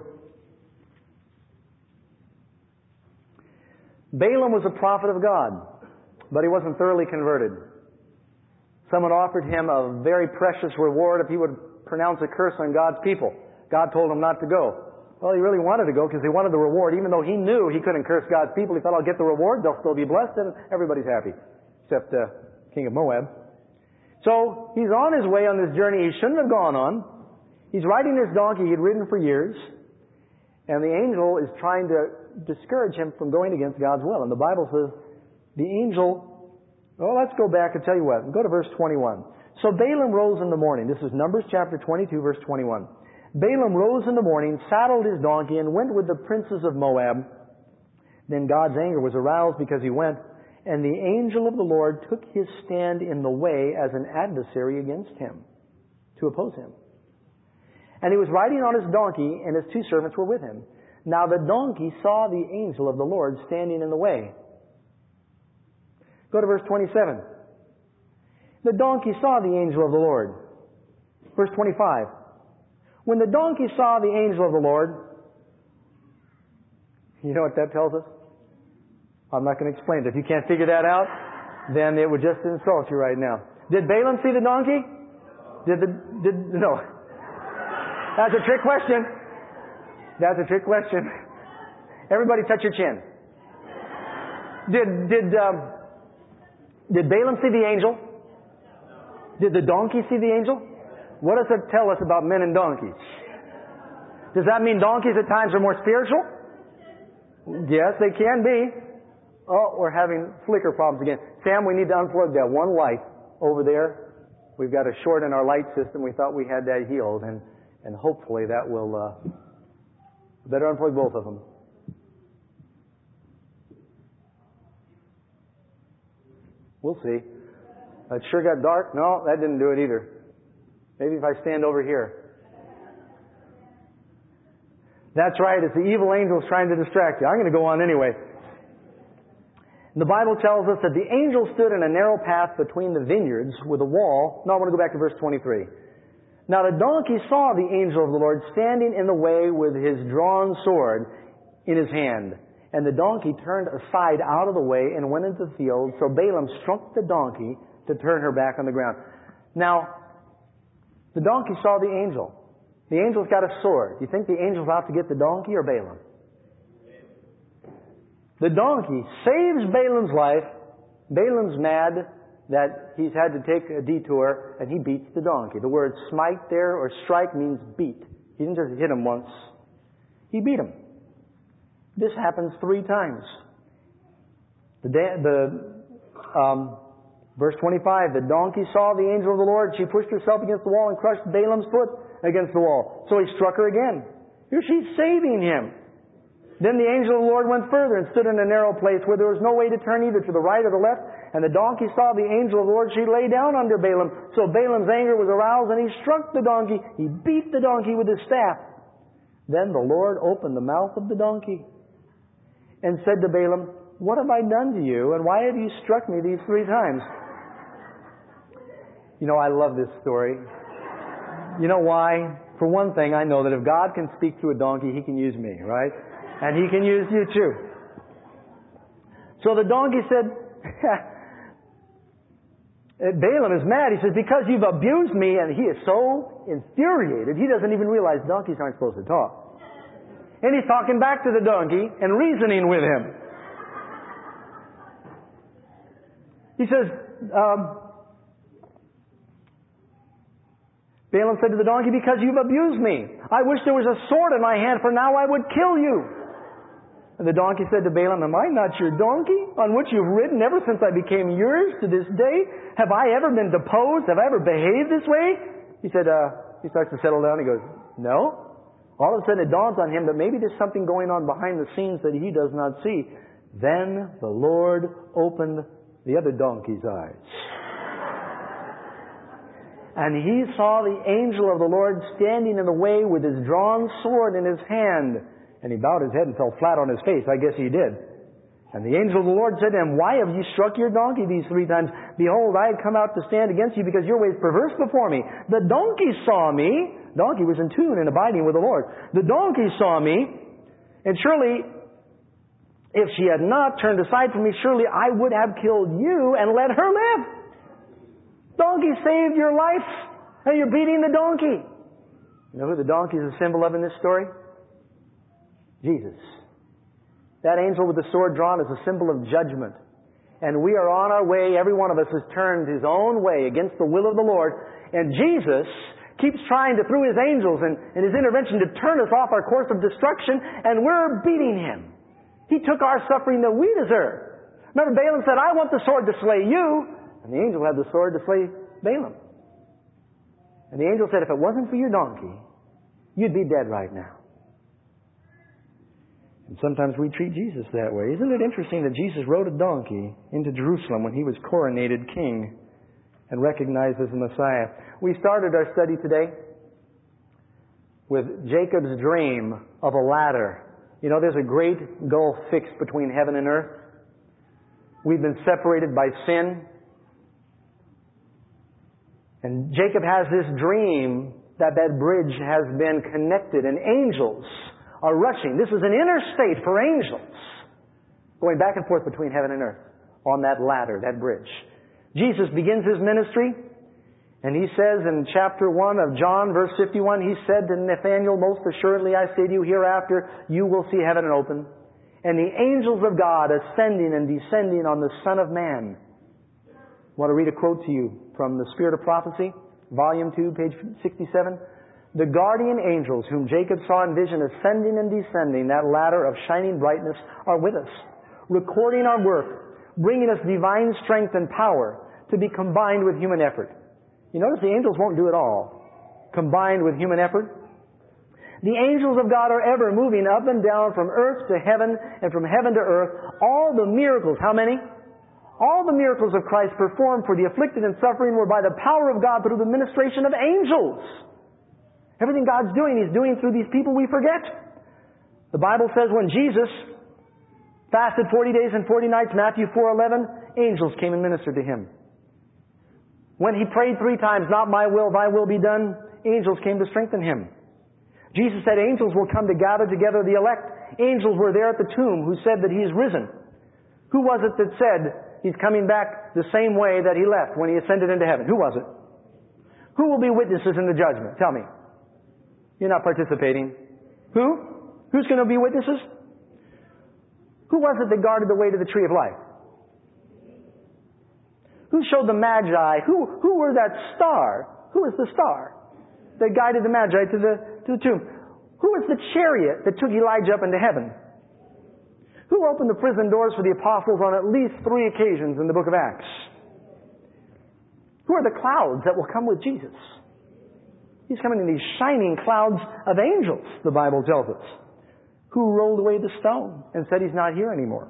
Balaam was a prophet of God, but he wasn't thoroughly converted. Someone offered him a very precious reward if he would pronounce a curse on God's people. God told him not to go. Well, he really wanted to go because he wanted the reward. Even though he knew he couldn't curse God's people, he thought, I'll get the reward, they'll still be blessed, and everybody's happy, except uh, king of Moab. So he's on his way on this journey he shouldn't have gone on. He's riding this donkey he'd ridden for years, and the angel is trying to discourage him from going against God's will. And the Bible says, the angel, well, let's go back and tell you what. Go to verse twenty-one. So Balaam rose in the morning. This is Numbers chapter twenty-two, verse twenty-one. Balaam rose in the morning, saddled his donkey, and went with the princes of Moab. Then God's anger was aroused because he went, and the angel of the Lord took his stand in the way as an adversary against him, to oppose him. And he was riding on his donkey, and his two servants were with him. Now the donkey saw the angel of the Lord standing in the way. Go to verse twenty-seven. The donkey saw the angel of the Lord. Verse twenty-five. When the donkey saw the angel of the Lord, you know what that tells us? I'm not going to explain it. If you can't figure that out, then it would just insult you right now. Did Balaam see the donkey? Did the, did, no. That's a trick question. That's a trick question. Everybody touch your chin. Did, did, um, did Balaam see the angel? Did the donkey see the angel? What does it tell us about men and donkeys? Does that mean donkeys at times are more spiritual? Yes, they can be. Oh, we're having flicker problems again. Sam, we need to unplug that one light over there. We've got a short in our light system. We thought we had that healed, and, and hopefully that will... Uh, better unplug both of them. We'll see. It sure got dark. No, that didn't do it either. Maybe if I stand over here. That's right. It's the evil angels trying to distract you. I'm going to go on anyway. The Bible tells us that the angel stood in a narrow path between the vineyards with a wall. No, I want to go back to verse twenty-three. Now the donkey saw the angel of the Lord standing in the way with his drawn sword in his hand. And the donkey turned aside out of the way and went into the field. So Balaam struck the donkey to turn her back on the ground. Now, the donkey saw the angel. The angel's got a sword. You think the angel's out to get the donkey or Balaam? The donkey saves Balaam's life. Balaam's mad. that he's had to take a detour, and he beats the donkey. The word smite there, or strike, means beat. He didn't just hit him once. He beat him. This happens three times. The, the um, verse twenty-five, the donkey saw the angel of the Lord. She pushed herself against the wall and crushed Balaam's foot against the wall. So he struck her again. Here she's saving him. Then the angel of the Lord went further and stood in a narrow place where there was no way to turn either to the right or the left. And the donkey saw the angel of the Lord. She lay down under Balaam. So Balaam's anger was aroused, and he struck the donkey. He beat the donkey with his staff. Then the Lord opened the mouth of the donkey and said to Balaam, "What have I done to you, and why have you struck me these three times?" You know, I love this story. You know why? For one thing, I know that if God can speak to a donkey, He can use me, right? And He can use you too. So the donkey said, Balaam is mad. He says, "Because you've abused me," and he is so infuriated, he doesn't even realize donkeys aren't supposed to talk. And he's talking back to the donkey and reasoning with him. He says, um, Balaam said to the donkey, "Because you've abused me. I wish there was a sword in my hand, for now I would kill you." And the donkey said to Balaam, "Am I not your donkey, on which you've ridden ever since I became yours to this day? Have I ever been deposed? Have I ever behaved this way?" He said, uh, he starts to settle down. He goes, "No." All of a sudden it dawns on him that maybe there's something going on behind the scenes that he does not see. Then the Lord opened the other donkey's eyes. And he saw the angel of the Lord standing in the way with his drawn sword in his hand. And he bowed his head and fell flat on his face. I guess he did. And the angel of the Lord said to him, "Why have you struck your donkey these three times? Behold, I have come out to stand against you because your way is perverse before me. The donkey saw me." Donkey was in tune and abiding with the Lord. "The donkey saw me, and surely if she had not turned aside from me, surely I would have killed you and let her live." Donkey saved your life, and you're beating the donkey. You know who the donkey is a symbol of in this story? Jesus. That angel with the sword drawn is a symbol of judgment. And we are on our way, every one of us has turned his own way against the will of the Lord. And Jesus keeps trying to, through his angels and, and his intervention, to turn us off our course of destruction, and we're beating him. He took our suffering that we deserve. Remember, Balaam said, "I want the sword to slay you." And the angel had the sword to slay Balaam. And the angel said, "If it wasn't for your donkey, you'd be dead right now." And sometimes we treat Jesus that way. Isn't it interesting that Jesus rode a donkey into Jerusalem when he was coronated king and recognized as the Messiah? We started our study today with Jacob's dream of a ladder. You know, there's a great gulf fixed between heaven and earth. We've been separated by sin. And Jacob has this dream that that bridge has been connected, and angels are rushing. This is an interstate for angels going back and forth between heaven and earth on that ladder, that bridge. Jesus begins his ministry, and he says in chapter one of John, verse fifty-one, he said to Nathanael, "Most assuredly I say to you, hereafter you will see heaven open, and the angels of God ascending and descending on the Son of Man." I want to read a quote to you from the Spirit of Prophecy, volume two, page sixty-seven. "The guardian angels whom Jacob saw in vision ascending and descending that ladder of shining brightness are with us, recording our work, bringing us divine strength and power to be combined with human effort." You notice the angels won't do it all. Combined with human effort. The angels of God are ever moving up and down from earth to heaven and from heaven to earth. All the miracles, how many? All the miracles of Christ performed for the afflicted and suffering were by the power of God through the ministration of angels. Everything God's doing, He's doing through these people we forget. The Bible says when Jesus fasted forty days and forty nights, Matthew four eleven, angels came and ministered to Him. When He prayed three times, "Not my will, thy will be done," angels came to strengthen Him. Jesus said angels will come to gather together the elect. Angels were there at the tomb who said that He is risen. Who was it that said He's coming back the same way that He left when He ascended into heaven? Who was it? Who will be witnesses in the judgment? Tell me. You're not participating. Who? Who's going to be witnesses? Who was it that guarded the way to the tree of life? Who showed the Magi? Who, who were that star? Who was the star that guided the Magi to the, to the tomb? Who was the chariot that took Elijah up into heaven? Who opened the prison doors for the apostles on at least three occasions in the book of Acts? Who are the clouds that will come with Jesus? He's coming in these shining clouds of angels, the Bible tells us. Who rolled away the stone and said He's not here anymore?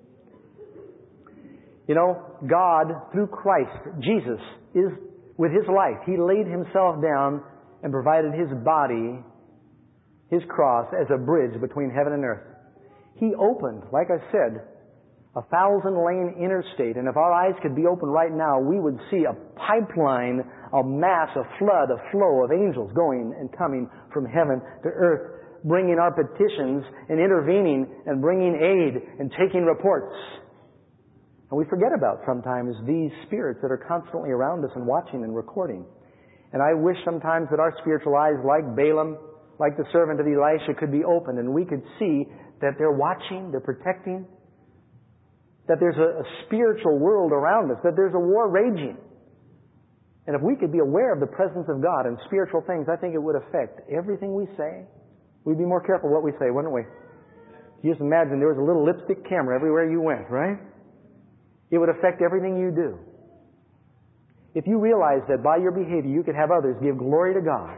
You know, God, through Christ, Jesus, is with His life. He laid Himself down and provided His body, His cross, as a bridge between heaven and earth. He opened, like I said, a thousand-lane interstate. And if our eyes could be open right now, we would see a pipeline, a mass, a flood, a flow of angels going and coming from heaven to earth, bringing our petitions and intervening and bringing aid and taking reports. And we forget about sometimes these spirits that are constantly around us and watching and recording. And I wish sometimes that our spiritual eyes, like Balaam, like the servant of Elisha, could be opened and we could see that they're watching, they're protecting, that there's a, a spiritual world around us, that there's a war raging. And if we could be aware of the presence of God and spiritual things, I think it would affect everything we say. We'd be more careful what we say, wouldn't we? You just imagine there was a little lipstick camera everywhere you went, right? It would affect everything you do. If you realize that by your behavior you could have others give glory to God,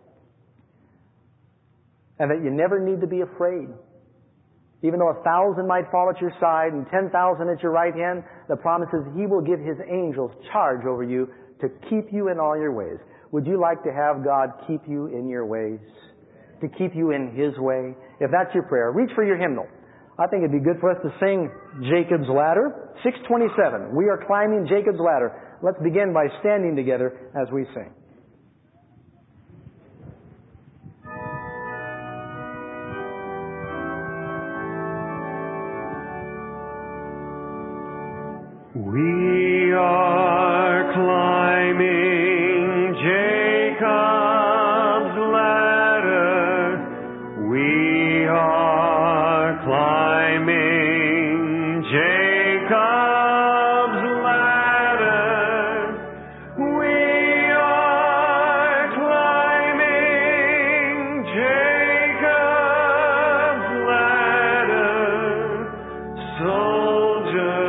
and that you never need to be afraid. Even though a thousand might fall at your side and ten thousand at your right hand, the promise is He will give His angels charge over you to keep you in all your ways. Would you like to have God keep you in your ways? To keep you in His way? If that's your prayer, reach for your hymnal. I think it'd be good for us to sing Jacob's Ladder, six twenty-seven. We are climbing Jacob's Ladder. Let's begin by standing together as we sing. We are climbing Jacob's ladder. We are climbing Jacob's ladder. We are climbing Jacob's ladder. Soldiers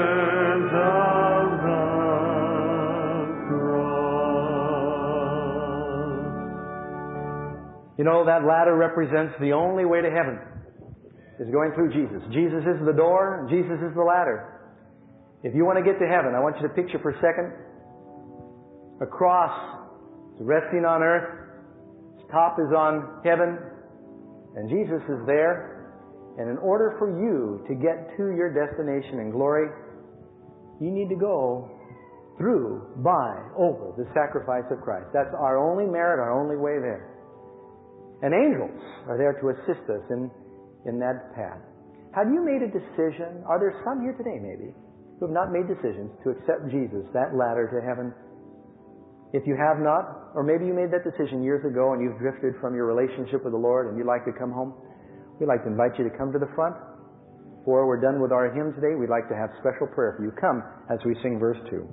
You know, that ladder represents the only way to heaven is going through Jesus. Jesus is the door. Jesus is the ladder. If you want to get to heaven, I want you to picture for a second a cross is resting on earth. Its top is on heaven. And Jesus is there. And in order for you to get to your destination in glory, you need to go through, by, over the sacrifice of Christ. That's our only merit, our only way there. And angels are there to assist us in, in that path. Have you made a decision? Are there some here today, maybe, who have not made decisions to accept Jesus, that ladder to heaven? If you have not, or maybe you made that decision years ago and you've drifted from your relationship with the Lord and you'd like to come home, we'd like to invite you to come to the front. Before we're done with our hymn today, we'd like to have special prayer for you. Come as we sing verse two.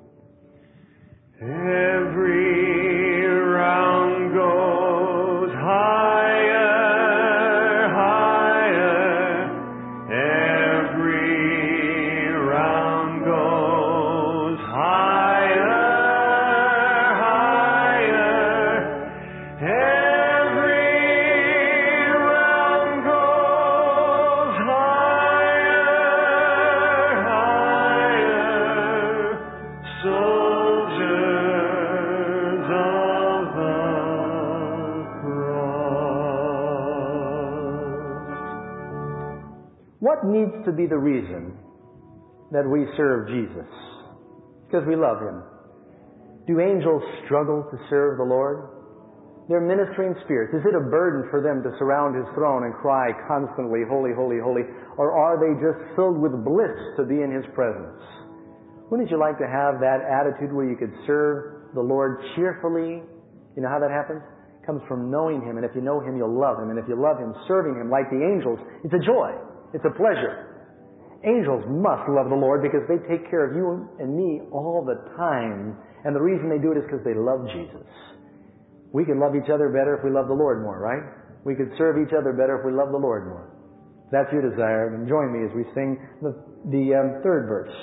Every round goes higher, higher. Every round goes higher, higher. Every round goes higher, higher. Soldiers of the What needs to be the reason that we serve Jesus? Because we love Him. Do angels struggle to serve the Lord? They're ministering spirits. Is it a burden for them to surround His throne and cry constantly, holy, holy, holy? Or are they just filled with bliss to be in His presence? Wouldn't you like to have that attitude where you could serve the Lord cheerfully? You know how that happens? It comes from knowing Him, and if you know Him, you'll love Him. And if you love Him, serving Him like the angels, it's a joy. It's a pleasure. Angels must love the Lord because they take care of you and me all the time. And the reason they do it is because they love Jesus. We can love each other better if we love the Lord more, right? We could serve each other better if we love the Lord more. If that's your desire, then join me as we sing the, the um, third verse.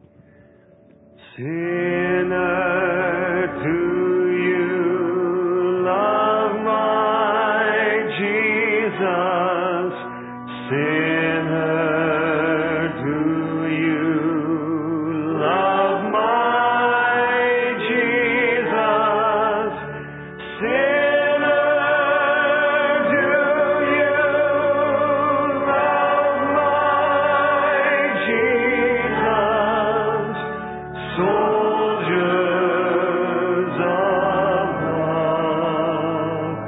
Sinner, do you love my Jesus? Sinner, do you love my Jesus? Sinner, do you love my Jesus? Soldiers of the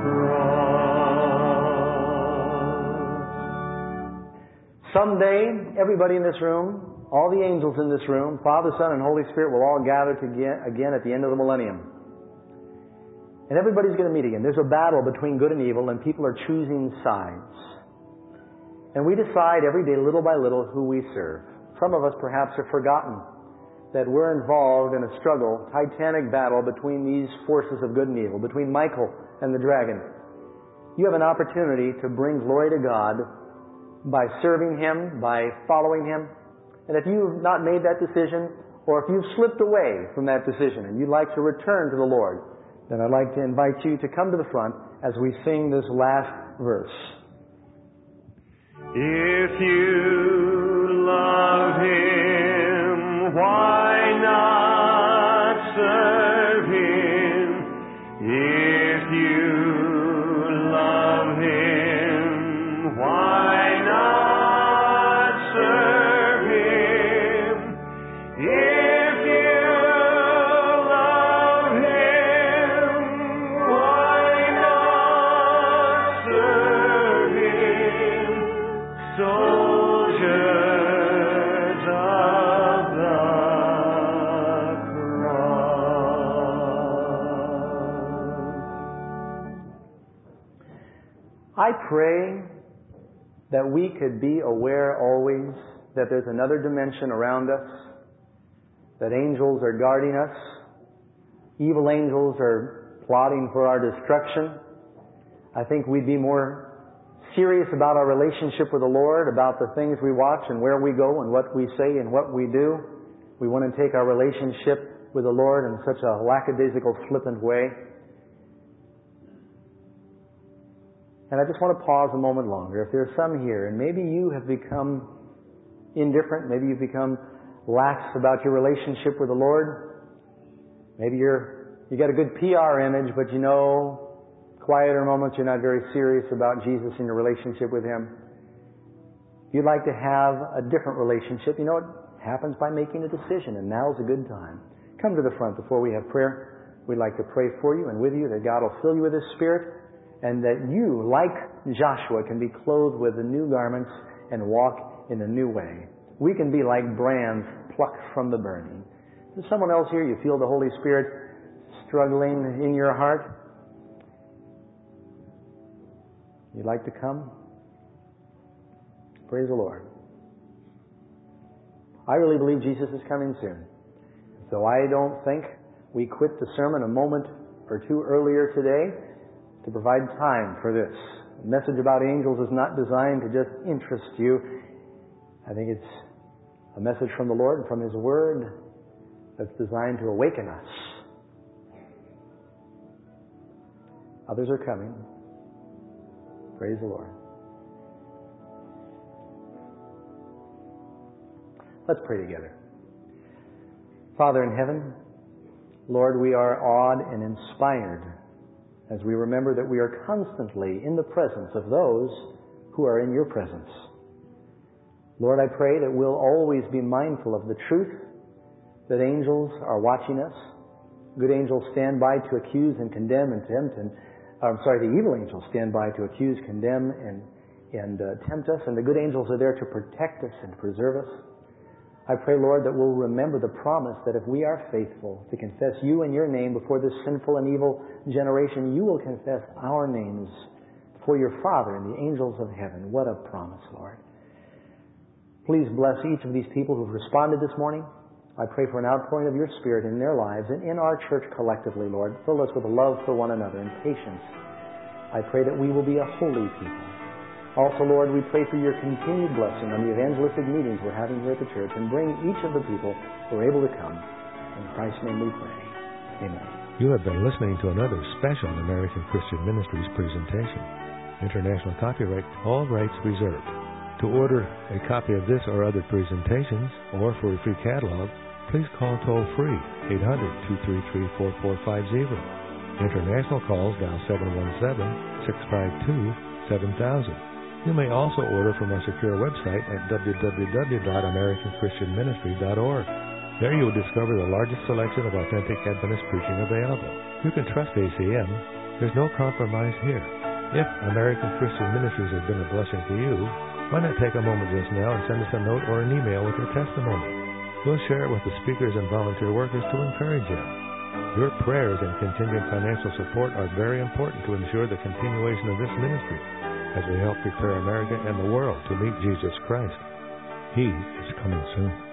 cross. Someday, everybody in this room, all the angels in this room, Father, Son, and Holy Spirit will all gather toge- again at the end of the millennium. And everybody's going to meet again. There's a battle between good and evil, and people are choosing sides. And we decide every day, little by little, who we serve. Some of us perhaps have forgotten that we're involved in a struggle, titanic battle between these forces of good and evil, between Michael and the dragon. You have an opportunity to bring glory to God by serving Him, by following Him. And if you've not made that decision, or if you've slipped away from that decision and you'd like to return to the Lord, then I'd like to invite you to come to the front as we sing this last verse. If you love Him, why not serve Him? If you love Him, why not serve Him? If you love Him, why not serve Him? Soldiers of the cross. I pray that we could be aware always that there's another dimension around us, that angels are guarding us, evil angels are plotting for our destruction. I think we'd be more serious about our relationship with the Lord, about the things we watch and where we go and what we say and what we do. We want to take our relationship with the Lord in such a lackadaisical, flippant way. And I just want to pause a moment longer. If there are some here, and maybe you have become indifferent, maybe you've become lax about your relationship with the Lord. Maybe you're you got a good P R image, but you know, quieter moments, you're not very serious about Jesus and your relationship with Him. You'd like to have a different relationship. You know, it happens by making a decision, and now's a good time. Come to the front before we have prayer. We'd like to pray for you and with you that God will fill you with His Spirit, and that you, like Joshua, can be clothed with the new garments and walk in a new way. We can be like brands plucked from the burning. Is someone else here, you feel the Holy Spirit struggling in your heart? You'd like to come? Praise the Lord. I really believe Jesus is coming soon. So I don't think we quit the sermon a moment or two earlier today to provide time for this. The message about angels is not designed to just interest you. I think it's a message from the Lord and from His Word that's designed to awaken us. Others are coming. Praise the Lord. Let's pray together. Father in heaven, Lord, we are awed and inspired as we remember that we are constantly in the presence of those who are in your presence. Lord, I pray that we'll always be mindful of the truth that angels are watching us. Good angels stand by to accuse and condemn and tempt, and I'm sorry, the evil angels stand by to accuse, condemn, and and uh, tempt us, and the good angels are there to protect us and preserve us. I pray, Lord, that we'll remember the promise that if we are faithful to confess you and your name before this sinful and evil generation, you will confess our names before your Father and the angels of heaven. What a promise, Lord. Please bless each of these people who've responded this morning. I pray for an outpouring of your Spirit in their lives and in our church collectively, Lord. Fill us with love for one another and patience. I pray that we will be a holy people. Also, Lord, we pray for your continued blessing on the evangelistic meetings we're having here at the church, and bring each of the people who are able to come. In Christ's name we pray. Amen. You have been listening to another special American Christian Ministries presentation. International copyright, all rights reserved. To order a copy of this or other presentations, or for a free catalog, please call toll-free eight hundred, two three three, four four five zero. International calls dial seven one seven, six five two, seven thousand. You may also order from our secure website at w w w dot american christian ministry dot org. There you will discover the largest selection of authentic Adventist preaching available. You can trust A C M. There's no compromise here. If American Christian Ministries has been a blessing to you, why not take a moment just now and send us a note or an email with your testimony? We'll share it with the speakers and volunteer workers to encourage you. Your prayers and continued financial support are very important to ensure the continuation of this ministry as we help prepare America and the world to meet Jesus Christ. He is coming soon.